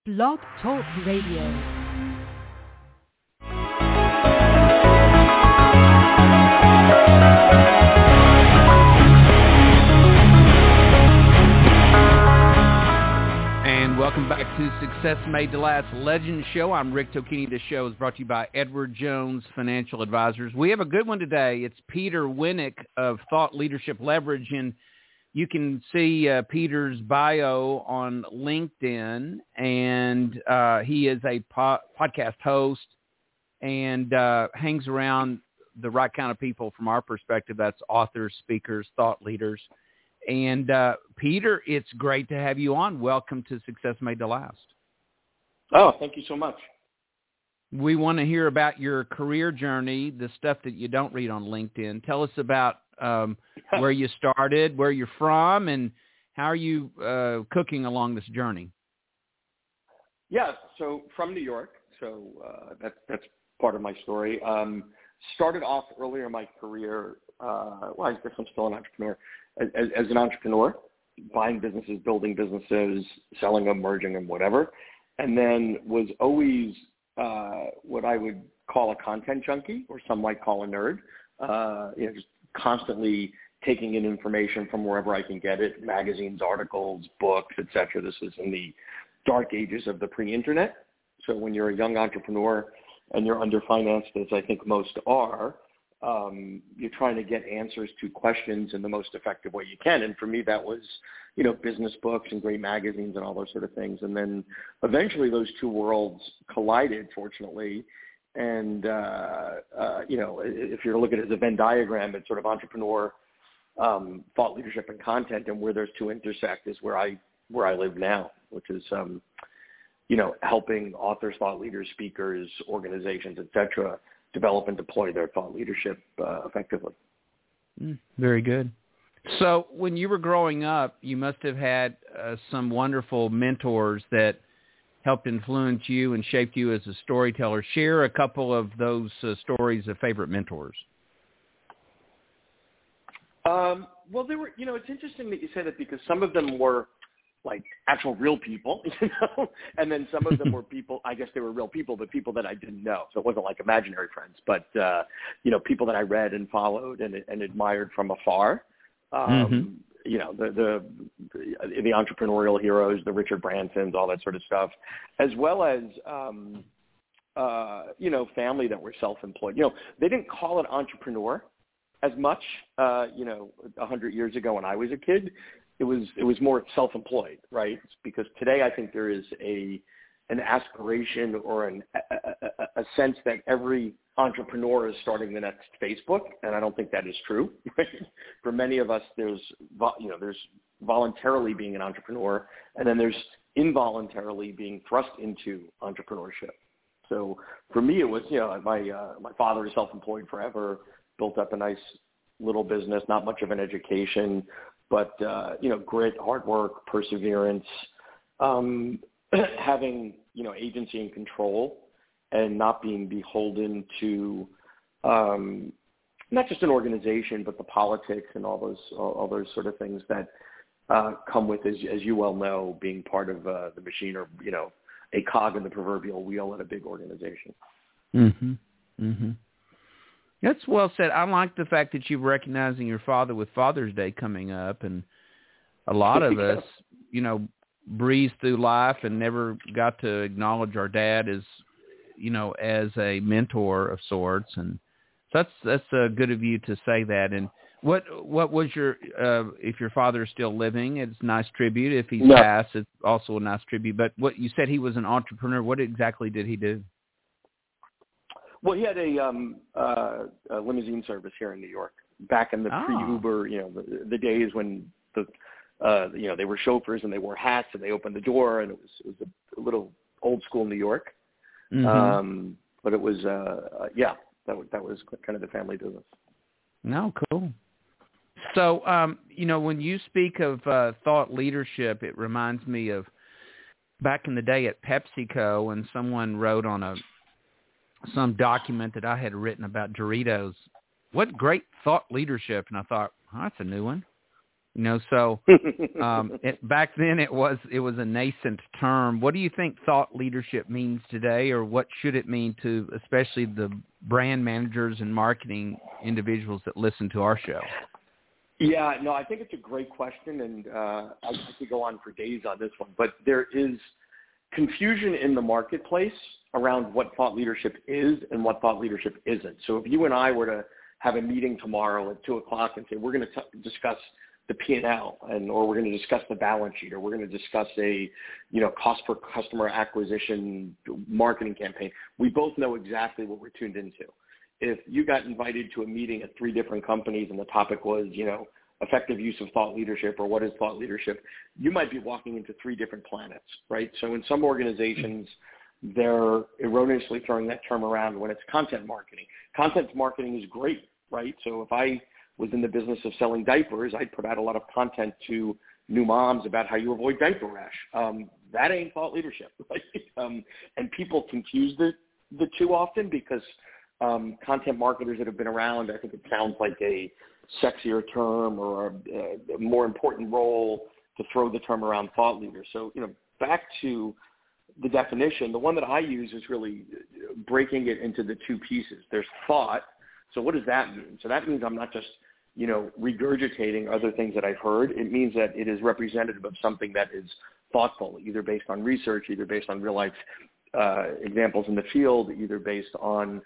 Blog Talk Radio. Welcome back to Success Made to Last Legend Show. I'm Rick Tocchini. This show is brought to you by Edward Jones Financial Advisors. We have a good one today. It's Peter Winick of Thought Leadership Leverage, and you can see Peter's bio on LinkedIn, and he is a podcast host and hangs around the right kind of people from our perspective. That's authors, speakers, thought leaders. And Peter, it's great to have you on. Welcome to Success Made to Last. Oh, thank you so much. We want to hear about your career journey, the stuff that you don't read on LinkedIn. Tell us about where you started, where you're from, and how are you cooking along this journey? Yeah, so from New York, so that's part of my story. Started off earlier in my career, I guess I'm still an entrepreneur, as an entrepreneur, buying businesses, building businesses, selling them, merging them, whatever. And then was always what I would call a content junkie, or some might call a nerd, just constantly taking in information from wherever I can get it, magazines, articles, books, etc. This is in the dark ages of the pre-internet. So when you're a young entrepreneur and you're underfinanced, as I think most are, you're trying to get answers to questions in the most effective way you can. And for me, that was, business books and great magazines and all those sort of things. And then eventually those two worlds collided, fortunately. And, if you're looking at it as a Venn diagram, it's sort of entrepreneur, thought leadership and content, and where those two intersect is where I live now, which is, helping authors, thought leaders, speakers, organizations, et cetera, develop and deploy their thought leadership effectively. Very good. So when you were growing up, you must have had some wonderful mentors that helped influence you and shaped you as a storyteller. Share a couple of those stories of favorite mentors. Well, they were, it's interesting that you say that, because some of them were like actual real people, and then some of them were people, I guess they were real people, but people that I didn't know. So it wasn't like imaginary friends, but, people that I read and followed and admired from afar. The entrepreneurial heroes, the Richard Bransons, all that sort of stuff, as well as, family that were self-employed. They didn't call it entrepreneur as much, 100 years ago when I was a kid. It was more self-employed, right? Because today I think there is an aspiration or a sense that every entrepreneur is starting the next Facebook, and I don't think that is true. Right? For many of us, there's voluntarily being an entrepreneur, and then there's involuntarily being thrust into entrepreneurship. So for me, it was my father was self-employed forever, built up a nice little business, not much of an education. But, grit, hard work, perseverance, having, agency and control, and not being beholden to not just an organization, but the politics and all those sort of things that come with, as you well know, being part of the machine, or, a cog in the proverbial wheel at a big organization. Mm-hmm. Mm-hmm. That's well said. I like the fact that you're recognizing your father with Father's Day coming up, and a lot of us, breeze through life and never got to acknowledge our dad as, as a mentor of sorts. And that's good of you to say that. And what was your, if your father is still living, it's a nice tribute. If he's passed, it's also a nice tribute. But what you said, he was an entrepreneur. What exactly did he do? Well, he had a limousine service here in New York back in the pre-Uber, the days when they were chauffeurs and they wore hats and they opened the door, and it was a little old school New York. Mm-hmm. But it was, that was kind of the family business. No, cool. So, when you speak of thought leadership, it reminds me of back in the day at PepsiCo, when someone wrote on some document that I had written about Doritos, what great thought leadership. And I thought, that's a new one. So back then it was a nascent term. What do you think thought leadership means today, or what should it mean to especially the brand managers and marketing individuals that listen to our show? Yeah, no, I think it's a great question, and I could go on for days on this one, but there is confusion in the marketplace around what thought leadership is and what thought leadership isn't. So if you and I were to have a meeting tomorrow at 2:00 and say, we're going to discuss the P&L, or we're going to discuss the balance sheet, or we're going to discuss a, cost per customer acquisition marketing campaign, we both know exactly what we're tuned into. If you got invited to a meeting at 3 different companies and the topic was, effective use of thought leadership or what is thought leadership, you might be walking into 3 different planets, right? So in some organizations, they're erroneously throwing that term around when it's content marketing. Content marketing is great, right? So if I was in the business of selling diapers, I'd put out a lot of content to new moms about how you avoid diaper rash. That ain't thought leadership, right? And people confuse the two often because content marketers that have been around, I think it sounds like a sexier term or a more important role to throw the term around thought leader. So, back to the definition, the one that I use is really breaking it into the 2 pieces. There's thought. So what does that mean? So that means I'm not just, regurgitating other things that I've heard. It means that it is representative of something that is thoughtful, either based on research, either based on real life examples in the field, either based on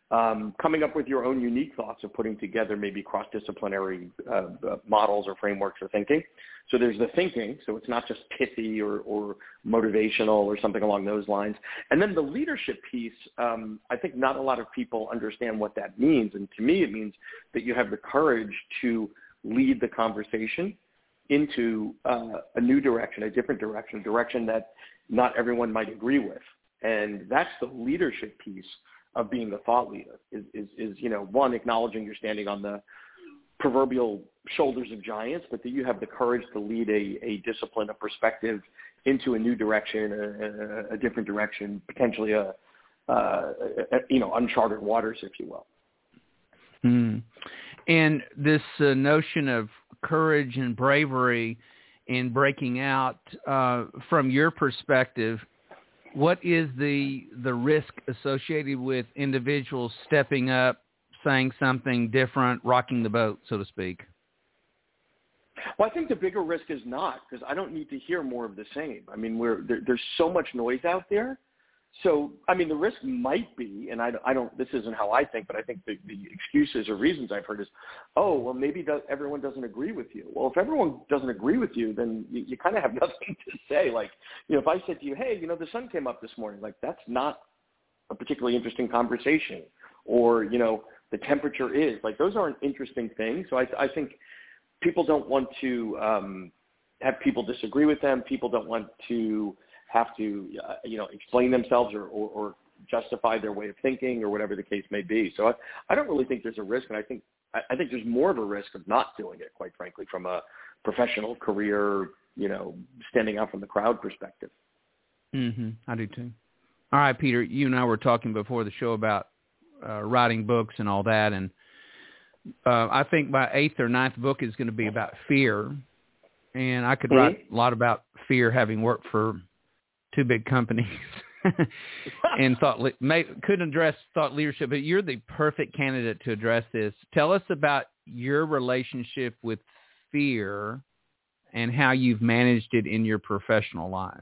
coming up with your own unique thoughts of putting together maybe cross-disciplinary models or frameworks or thinking. So there's the thinking, so it's not just pithy or motivational or something along those lines. And then the leadership piece, I think not a lot of people understand what that means. And to me, it means that you have the courage to lead the conversation into a new direction, a different direction, a direction that not everyone might agree with. And that's the leadership piece of being the thought leader is one, acknowledging you're standing on the proverbial shoulders of giants, but that you have the courage to lead a discipline, a perspective into a new direction, a different direction, potentially uncharted waters, if you will. And this notion of courage and bravery in breaking out, from your perspective, what is the risk associated with individuals stepping up, saying something different, rocking the boat, so to speak? Well, I think the bigger risk is not, because I don't need to hear more of the same. I mean, there's so much noise out there. So, I mean, the risk might be, and I don't, this isn't how I think, but I think the excuses or reasons I've heard is, oh, well, maybe everyone doesn't agree with you. Well, if everyone doesn't agree with you, then you kind of have nothing to say. Like, if I said to you, hey, the sun came up this morning, like, that's not a particularly interesting conversation. Or, the temperature is, like, those aren't interesting things. So I think people don't want to have people disagree with them. People don't want to have to, explain themselves or justify their way of thinking or whatever the case may be. So I don't really think there's a risk, and I think there's more of a risk of not doing it, quite frankly, from a professional career, standing out from the crowd perspective. I do too. All right, Peter, you and I were talking before the show about writing books and all that, and I think my 8th or 9th book is going to be about fear, and I could write a lot about fear, having worked for 2 big companies and couldn't address thought leadership, but you're the perfect candidate to address this. Tell us about your relationship with fear and how you've managed it in your professional life.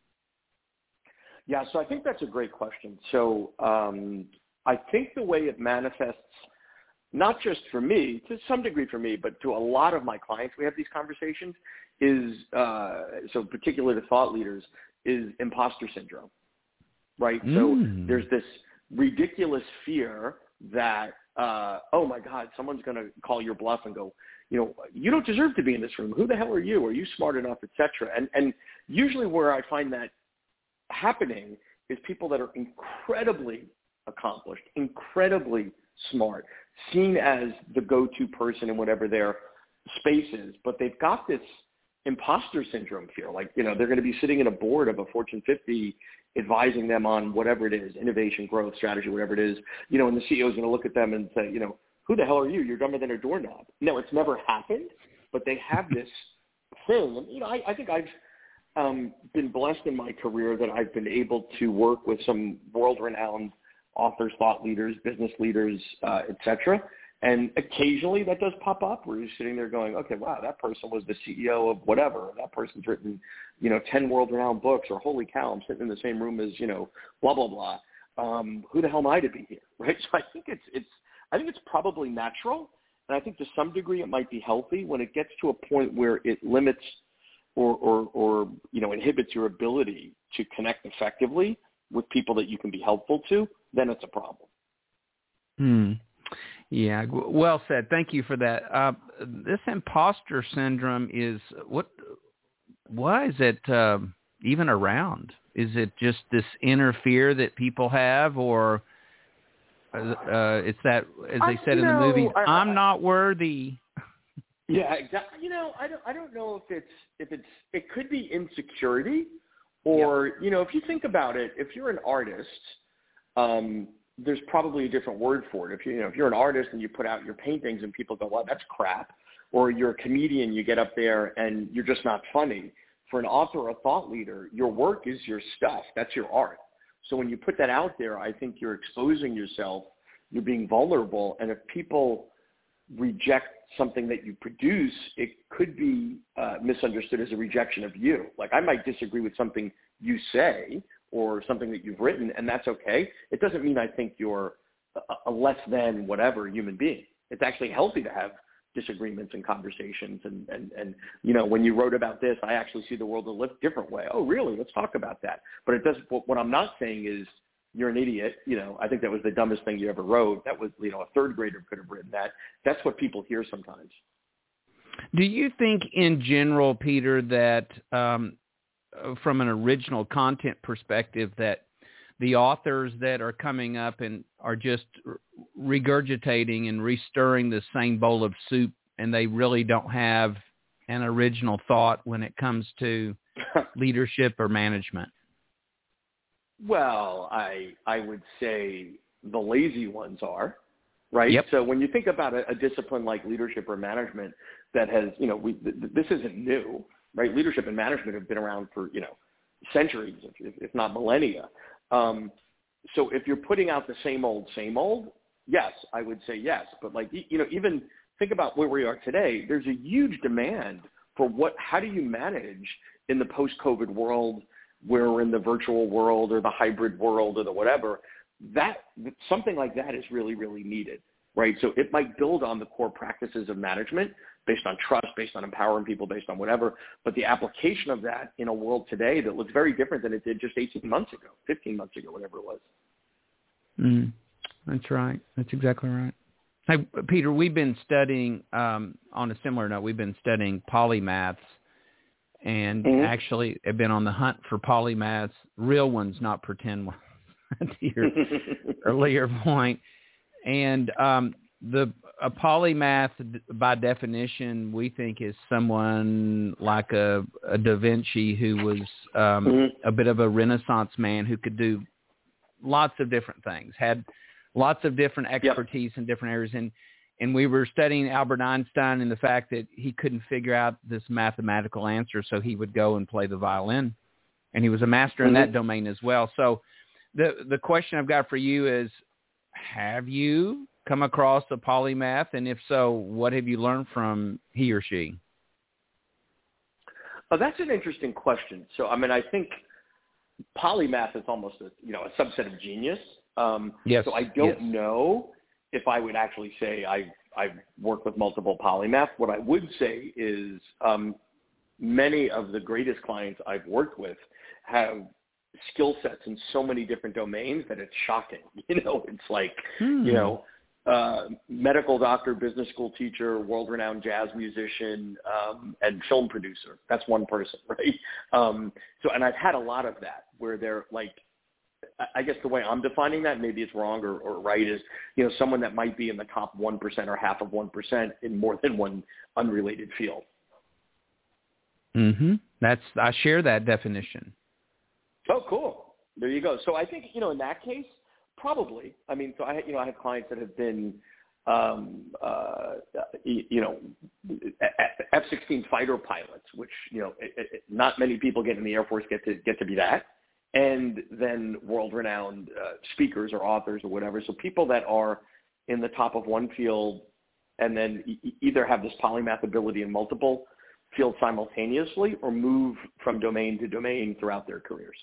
Yeah, so I think that's a great question. So I think the way it manifests, not just for me, to some degree for me, but to a lot of my clients, we have these conversations, is, so particularly the thought leaders, is imposter syndrome, right? So there's this ridiculous fear that, oh my God, someone's going to call your bluff and go, you don't deserve to be in this room. Who the hell are you? Are you smart enough, et cetera? And usually where I find that happening is people that are incredibly accomplished, incredibly smart, seen as the go-to person in whatever their space is, but they've got this imposter syndrome fear. Like, they're going to be sitting in a board of a Fortune 50 advising them on whatever it is, innovation, growth, strategy, whatever it is, and the CEO is going to look at them and say, who the hell are you? You're dumber than a doorknob. No, it's never happened, but they have this thing. And, I think I've been blessed in my career that I've been able to work with some world-renowned authors, thought leaders, business leaders, et cetera. And occasionally that does pop up where you're sitting there going, okay, wow, that person was the CEO of whatever. That person's written, 10 world-renowned books, or holy cow, I'm sitting in the same room as, blah, blah, blah. Who the hell am I to be here, right? So I think it's probably natural. And I think to some degree it might be healthy. When it gets to a point where it limits or inhibits your ability to connect effectively with people that you can be helpful to, then it's a problem. Yeah, well said. Thank you for that. This imposter syndrome is why is it even around? Is it just this inner fear that people have, or it's that, as they said in the movie, I'm not worthy? Yeah, exactly. I don't know if it could be insecurity, or if you think about it, if you're an artist, there's probably a different word for it. If you're an artist and you put out your paintings and people go, well, that's crap, or you're a comedian, you get up there and you're just not funny. For an author or a thought leader, your work is your stuff. That's your art. So when you put that out there, I think you're exposing yourself. You're being vulnerable. And if people reject something that you produce, it could be misunderstood as a rejection of you. Like, I might disagree with something you say or something that you've written, and that's okay. It doesn't mean I think you're a less than whatever human being. It's actually healthy to have disagreements and conversations. And when you wrote about this, I actually see the world a different way. Oh, really? Let's talk about that. But it doesn't. What I'm not saying is you're an idiot. I think that was the dumbest thing you ever wrote. That was, a third grader could have written that. That's what people hear sometimes. Do you think in general, Peter, that from an original content perspective, that the authors that are coming up and are just regurgitating and restirring the same bowl of soup, and they really don't have an original thought when it comes to leadership or management? Well, I would say the lazy ones are, right? Yep. So when you think about a discipline like leadership or management that has, this isn't new, right? Leadership and management have been around for, centuries, if not millennia. So if you're putting out the same old, yes, I would say yes. But even think about where we are today. There's a huge demand for how do you manage in the post-COVID world, where we're in the virtual world or the hybrid world or the whatever. That something like that is really, really needed, right? So it might build on the core practices of management based on trust, based on empowering people, based on whatever. But the application of that in a world today that looks very different than it did just 18 months ago, 15 months ago, whatever it was. That's right. That's exactly right. Hey, Peter, we've been studying, on a similar note, we've been studying polymaths, and actually have been on the hunt for polymaths, real ones, not pretend ones, to your earlier point. And a polymath, by definition, we think is someone like a Da Vinci, who was a bit of a Renaissance man who could do lots of different things, had lots of different expertise in different areas. And we were studying Albert Einstein and the fact that he couldn't figure out this mathematical answer, so he would go and play the violin. And he was a master in that domain as well. So the question I've got for you is, have you come across a polymath? And if so, what have you learned from he or she? Oh, that's an interesting question. So, I think polymath is almost a subset of genius. Yes. So I don't know if I would actually say I've worked with multiple polymaths. What I would say is many of the greatest clients I've worked with have skill sets in so many different domains that it's shocking. It's like, medical doctor, business school teacher, world-renowned jazz musician, and film producer. That's one person, right? And I've had a lot of that where they're like, I guess the way I'm defining that, maybe it's wrong or right, is, someone that might be in the top 1% or half of 1% in more than one unrelated field. I share that definition. Oh, cool. There you go. So I think, in that case, probably. So I have clients that have been F-16 fighter pilots, which, not many people get in the Air Force get to be that. And then world-renowned speakers or authors or whatever. So people that are in the top of one field and then either have this polymath ability in multiple fields simultaneously or move from domain to domain throughout their careers.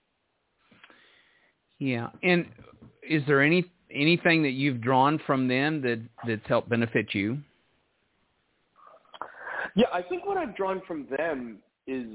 Yeah. And is there anything that you've drawn from them that's helped benefit you? Yeah, I think what I've drawn from them is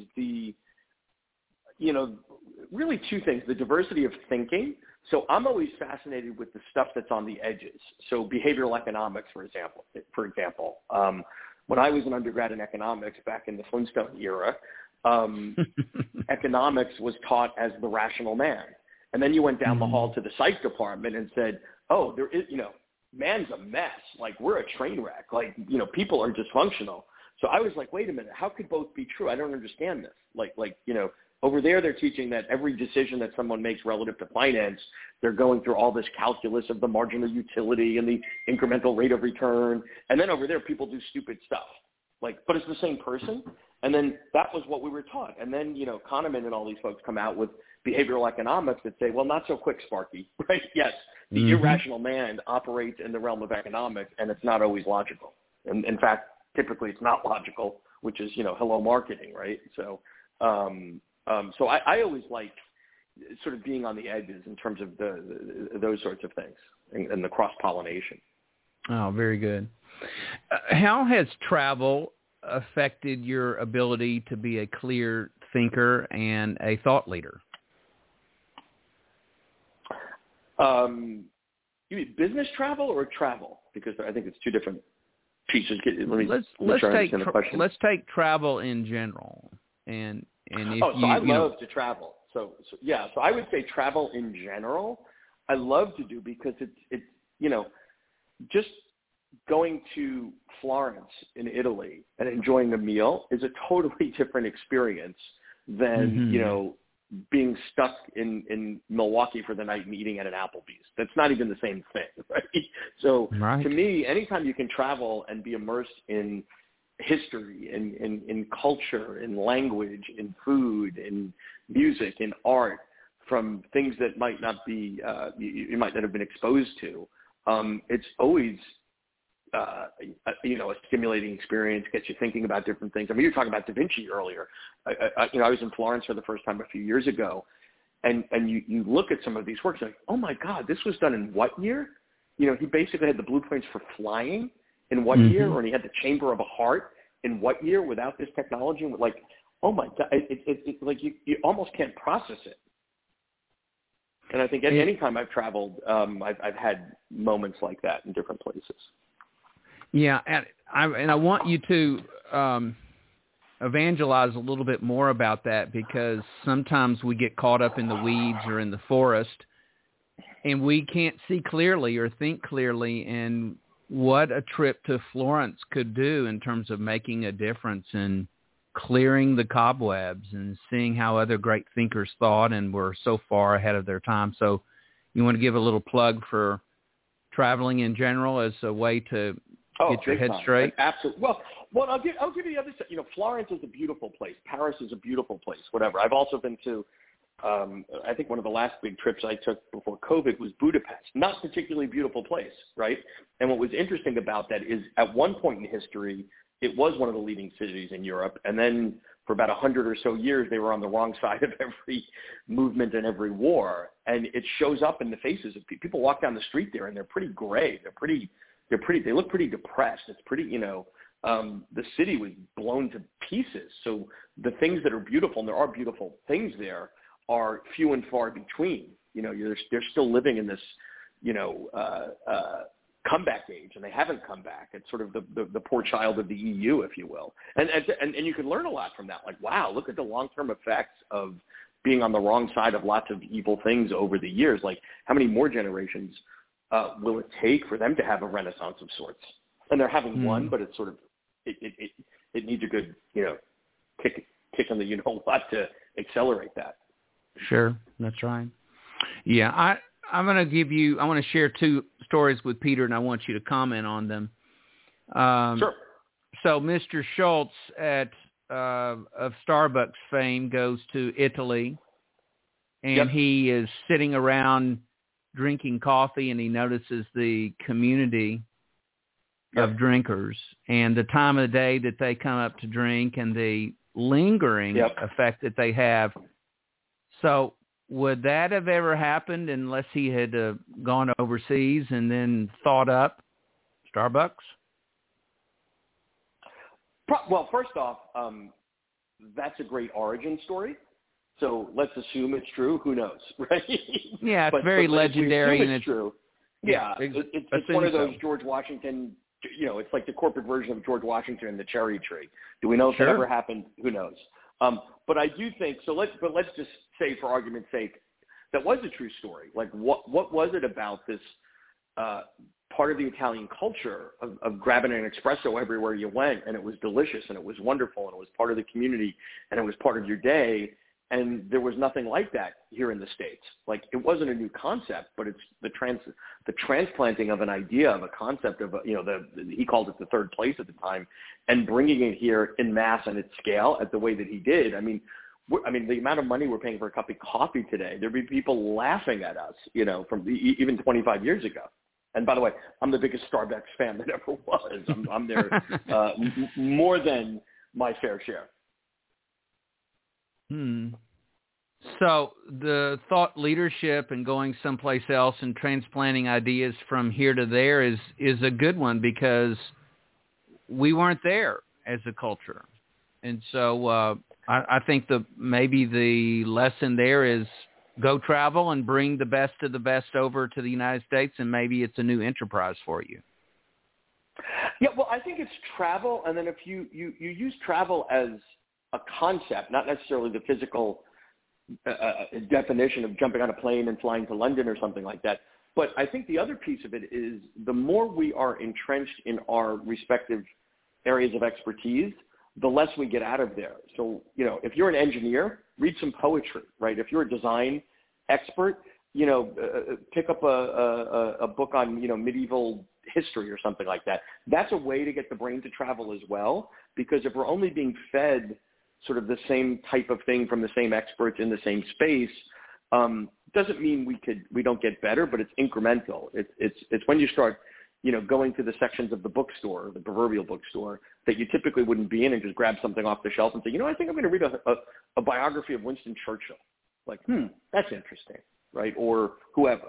really two things, the diversity of thinking. So I'm always fascinated with the stuff that's on the edges. So behavioral economics, for example, when I was an undergrad in economics back in the Flintstone era, economics was taught as the rational man. And then you went down the hall to the psych department and said, oh, there is, man's a mess. Like, we're a train wreck. Like, people are dysfunctional. So I was like, wait a minute, how could both be true? I don't understand this. Over there, they're teaching that every decision that someone makes relative to finance, they're going through all this calculus of the marginal utility and the incremental rate of return. And then over there, people do stupid stuff. But it's the same person. And then that was what we were taught. And then, Kahneman and all these folks come out with behavioral economics that say, well, not so quick, Sparky, right? Yes, the irrational man operates in the realm of economics, and it's not always logical. And in fact, typically it's not logical, which is, hello marketing, right? So, so I always like sort of being on the edges in terms of those sorts of things and the cross-pollination. Oh, very good. How has travel affected your ability to be a clear thinker and a thought leader? You mean business travel or travel? Because I think it's two different pieces. Let's take travel in general. And if I love to travel. So I would say travel in general, I love to do because it's just going to Florence in Italy and enjoying a meal is a totally different experience than, being stuck in Milwaukee for the night and eating at an Applebee's. That's not even the same thing, right? So to me, anytime you can travel and be immersed in history, in culture, in language, in food, in music, in art, from things that might not be, you might not have been exposed to, it's always a stimulating experience, gets you thinking about different things. I mean, you were talking about Da Vinci earlier. I was in Florence for the first time a few years ago, and you look at some of these works, like, oh my God, this was done in what year? He basically had the blueprints for flying in what year, or he had the chamber of a heart in what year without this technology? Like, oh my God, it's like you almost can't process it. And I think any time I've traveled, I've had moments like that in different places. Yeah, and I want you to evangelize a little bit more about that, because sometimes we get caught up in the weeds or in the forest, and we can't see clearly or think clearly. And what a trip to Florence could do in terms of making a difference and clearing the cobwebs and seeing how other great thinkers thought and were so far ahead of their time. So you want to give a little plug for traveling in general as a way to get your head straight? Absolutely. Well, I'll give you the other side. Florence is a beautiful place. Paris is a beautiful place. Whatever. I've also been to. I think one of the last big trips I took before COVID was Budapest. Not particularly beautiful place, right? And what was interesting about that is, at one point in history, it was one of the leading cities in Europe, and then for about 100 or so years, they were on the wrong side of every movement and every war. And it shows up in the faces of people. People walk down the street there, and they're pretty gray. They look pretty depressed. It's pretty, the city was blown to pieces. So the things that are beautiful, and there are beautiful things there, are few and far between. They're still living in this, comeback age, and they haven't come back. It's sort of the poor child of the EU, if you will. And you can learn a lot from that. Like, wow, look at the long-term effects of being on the wrong side of lots of evil things over the years. Like, how many more generations will it take for them to have a renaissance of sorts? And they're having one, but it's sort of it needs a good kick on the what to accelerate that. Sure, that's right. Yeah, I want to share two stories with Peter, and I want you to comment on them. Sure. So Mr. Schultz of Starbucks fame goes to Italy, and he is sitting around drinking coffee, and he notices the community of drinkers and the time of the day that they come up to drink and the lingering effect that they have. So would that have ever happened unless he had gone overseas and then thought up Starbucks? Well, first off, that's a great origin story. So let's assume it's true. Who knows, right? Yeah, it's very legendary, and it's true. Yeah, it's one of those George Washington. It's like the corporate version of George Washington and the cherry tree. Do we know if that ever happened? Who knows? But I do think so. Let's just say, for argument's sake, that was a true story. Like, what was it about this part of the Italian culture of grabbing an espresso everywhere you went, and it was delicious, and it was wonderful, and it was part of the community, and it was part of your day, and there was nothing like that here in the States. Like, it wasn't a new concept, but it's the transplanting of an idea, of a concept of he called it the third place at the time, and bringing it here in mass and at scale at the way that he did. I mean, the amount of money we're paying for a cup of coffee today, there'd be people laughing at us, from even 25 years ago. And by the way, I'm the biggest Starbucks fan that ever was. I'm there more than my fair share. So the thought leadership and going someplace else and transplanting ideas from here to there is a good one, because we weren't there as a culture. And so I think maybe the lesson there is go travel and bring the best of the best over to the United States, and maybe it's a new enterprise for you. Yeah, well, I think it's travel, and then if you use travel as a concept, not necessarily the physical definition of jumping on a plane and flying to London or something like that. But I think the other piece of it is the more we are entrenched in our respective areas of expertise, the less we get out of there. So, if you're an engineer, read some poetry, right? If you're a design expert, pick up a book on, medieval history or something like that. That's a way to get the brain to travel as well, because if we're only being fed sort of the same type of thing from the same experts in the same space, doesn't mean we don't get better, but it's incremental. It's when you start, going to the sections of the bookstore, the proverbial bookstore, that you typically wouldn't be in, and just grab something off the shelf and say, I think I'm going to read a biography of Winston Churchill. Like, that's interesting, right? Or whoever.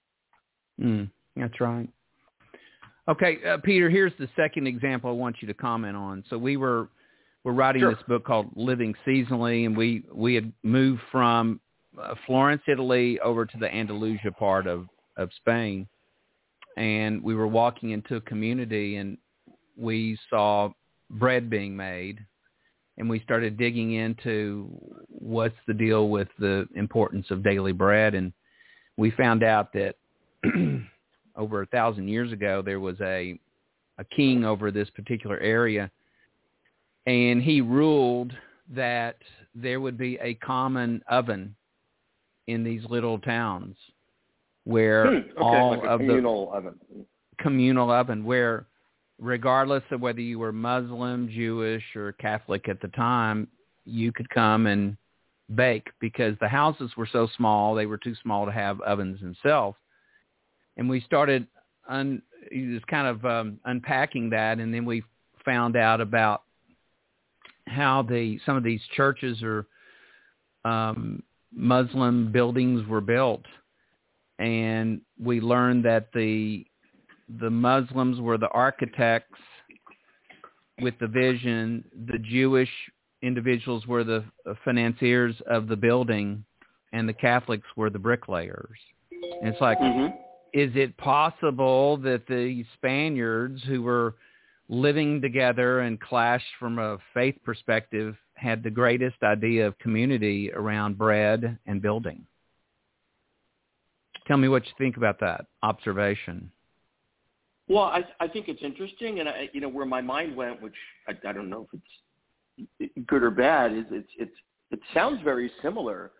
That's right. Okay, Peter, here's the second example I want you to comment on. So we're writing this book called Living Seasonally, and we had moved from Florence, Italy, over to the Andalusia part of Spain. And we were walking into a community, and we saw bread being made, and we started digging into what's the deal with the importance of daily bread. And we found out that over 1,000 years ago, there was a king over this particular area, and he ruled that there would be a common oven in these little towns where communal oven, where regardless of whether you were Muslim, Jewish, or Catholic at the time, you could come and bake, because the houses were so small, they were too small to have ovens themselves. And we started unpacking that, and then we found out about how some of these churches or Muslim buildings were built. And we learned that the Muslims were the architects with the vision. The Jewish individuals were the financiers of the building, and the Catholics were the bricklayers. And it's like, is it possible that the Spaniards, who were living together and clashed from a faith perspective, had the greatest idea of community around bread and building? Tell me what you think about that observation. Well, I think it's interesting, and where my mind went, which I don't know if it's good or bad, is it sounds very similar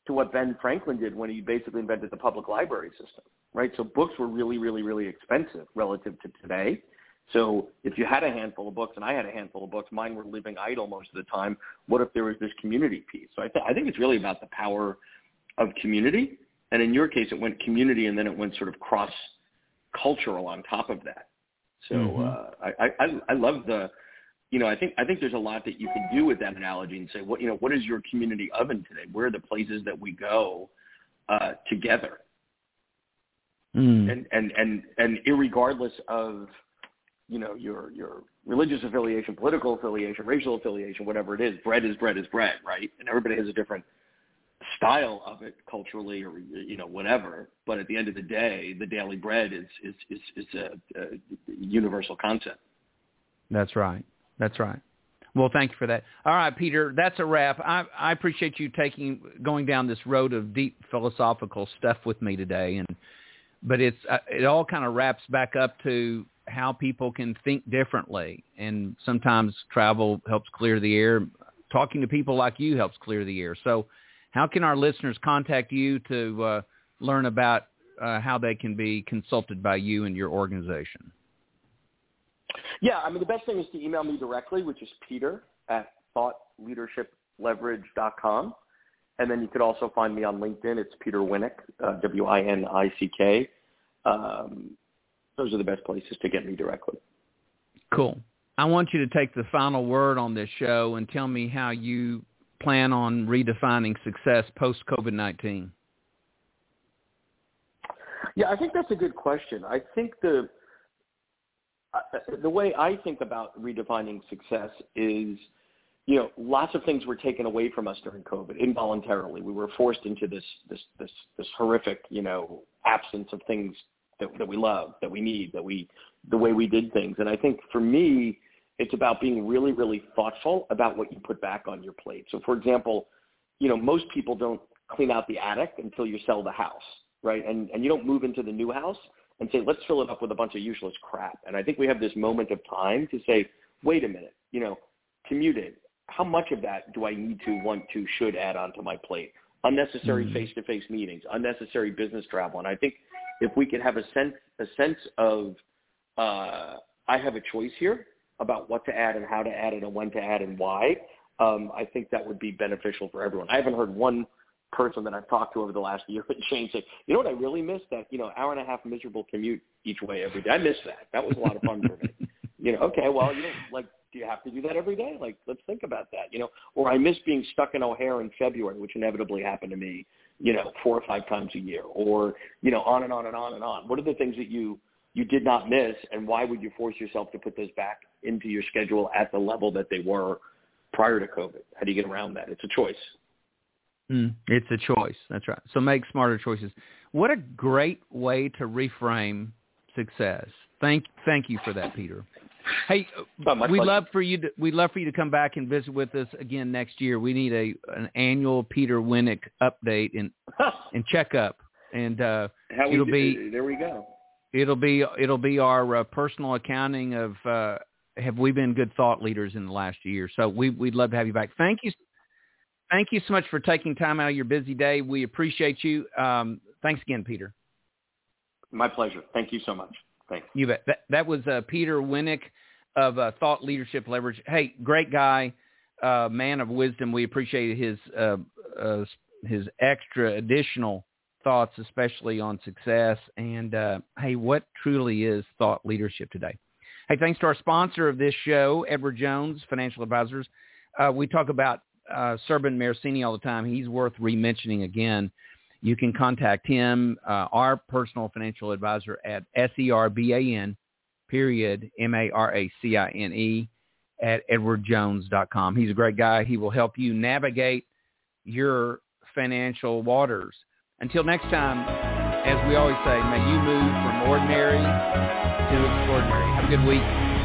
to what Ben Franklin did when he basically invented the public library system, right? So books were really, really, really expensive relative to today. So if you had a handful of books, and I had a handful of books, mine were living idle most of the time. What if there was this community piece? So I think it's really about the power of community. And in your case, it went community, and then it went sort of cross-cultural on top of that. So I love the, I think there's a lot that you can do with that analogy and say, what is your community oven today? Where are the places that we go together? And irregardless of, your religious affiliation, political affiliation, racial affiliation, whatever it is, bread is bread is bread, right? And everybody has a different style of it culturally or, whatever. But at the end of the day, the daily bread is a universal concept. That's right. That's right. Well, thank you for that. All right, Peter, that's a wrap. I appreciate you going down this road of deep philosophical stuff with me today. But it all kind of wraps back up to how people can think differently. And sometimes travel helps clear the air. Talking to people like you helps clear the air. So how can our listeners contact you to learn about how they can be consulted by you and your organization? Yeah, the best thing is to email me directly, which is peter@thoughtleadershipleverage.com. And then you could also find me on LinkedIn. It's Peter Winick, Winick. Those are the best places to get me directly. Cool. I want you to take the final word on this show and tell me how you plan on redefining success post-COVID-19. Yeah, I think that's a good question. I think the way I think about redefining success is, lots of things were taken away from us during COVID involuntarily. We were forced into this horrific, absence of things that we love, that we need, the way we did things. And I think for me, it's about being really, really thoughtful about what you put back on your plate. So for example, most people don't clean out the attic until you sell the house, right? And you don't move into the new house and say, let's fill it up with a bunch of useless crap. And I think we have this moment of time to say, wait a minute, commuting. How much of that do I need to, want to, should add onto my plate? Unnecessary face-to-face meetings, unnecessary business travel. And I think if we could have a sense of I have a choice here about what to add and how to add it and when to add and why, I think that would be beneficial for everyone. I haven't heard one person that I've talked to over the last year and Shane say, what I really miss? That, hour and a half miserable commute each way every day. I miss that. That was a lot of fun for me. Okay, well, do you have to do that every day? Let's think about that, Or I miss being stuck in O'Hare in February, which inevitably happened to me, 4 or 5 times a year, or, on and on and on and on. What are the things that you did not miss, and why would you force yourself to put those back into your schedule at the level that they were prior to COVID? How do you get around that? It's a choice. It's a choice. That's right. So make smarter choices. What a great way to reframe success. Thank you for that, Peter. Hey, we'd love for you to come back and visit with us again next year. We need an annual Peter Winick update and checkup, and there we go. It'll be our personal accounting of have we been good thought leaders in the last year. So we'd love to have you back. Thank you so much for taking time out of your busy day. We appreciate you. Thanks again, Peter. My pleasure. Thank you so much. Thanks. You bet. That was Peter Winick of Thought Leadership Leverage. Hey, great guy, man of wisdom. We appreciate his extra additional thoughts, especially on success. And, hey, what truly is thought leadership today? Hey, thanks to our sponsor of this show, Edward Jones Financial Advisors. We talk about Serban Marcini all the time. He's worth re-mentioning again. You can contact him, our personal financial advisor, at SERBAN, MARACINE, at edwardjones.com. He's a great guy. He will help you navigate your financial waters. Until next time, as we always say, may you move from ordinary to extraordinary. Have a good week.